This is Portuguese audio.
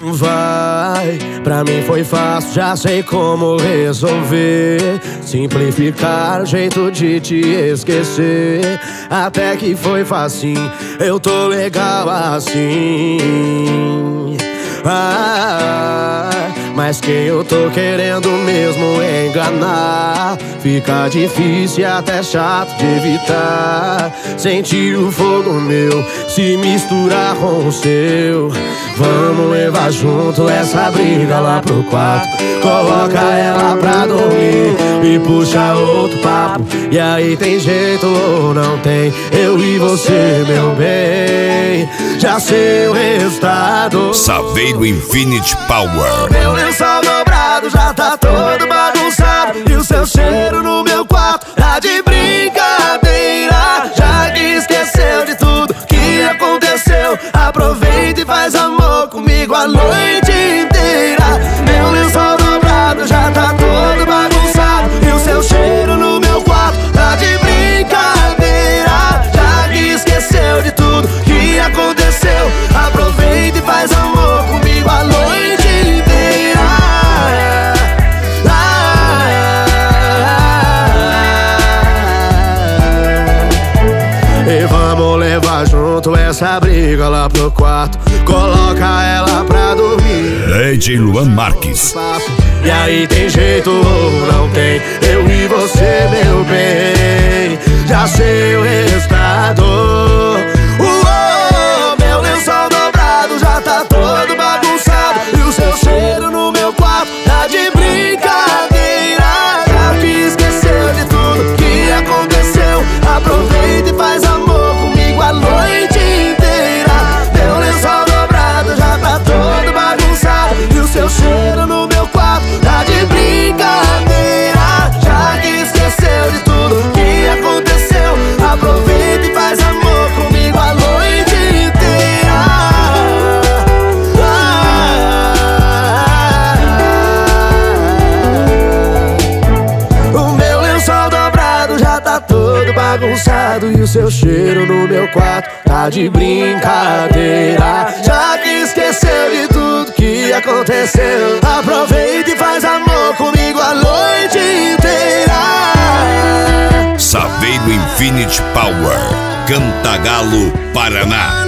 Vai, pra mim foi fácil, já sei como resolver. Simplificar, jeito de te esquecer. Até que foi facinho, eu tô legal assim. Mas quem eu tô querendo mesmo enganar, fica difícil e até chato de evitar. Sentir o fogo meu se misturar com o seu. Vamos levar junto essa briga lá pro quarto. Coloca ela pra dormir e puxa outro papo. E aí tem jeito ou não tem? Eu e você, meu bem, já sei o resultado. Saveiro Infinity Power. Meu lençol dobrado já tá todo bagunçado e o seu cheiro no meu quarto tá de brincadeira. Já que esqueceu de tudo que aconteceu, aproveita e faz amor comigo a noite inteira. Meu lençol dobrado já tá todo bagunçado e o seu cheiro no meu quarto tá de brincadeira. Já que esqueceu de tudo que aconteceu, aproveita e faz amor comigo a noite inteira. E vamos levar junto essa briga lá pro quarto. Coloca ela pra dormir. DJ Luan Marques. E aí tem jeito ou não tem? Eu e você, meu bem, já sei o resultado. Meu lençol dobrado já tá todo bagunçado e o seu cheiro no meu quarto tá de brincadeira. Já que esqueceu de tudo que aconteceu, aproveita e faz amor comigo a noite inteira. Meu lençol dobrado já tá todo bagunçado e o seu cheiro no meu quarto tá de brincadeira. Já que esqueceu de tudo que aconteceu, aproveita e faz amor comigo a noite inteira. O meu lençol dobrado já tá todo bagunçado e o seu cheiro no meu quarto tá de brincadeira. Já que esqueceu de tudo que aconteceu, aproveita e faz amor comigo a noite inteira. Saveiro Infinity Power, Cantagalo, Paraná.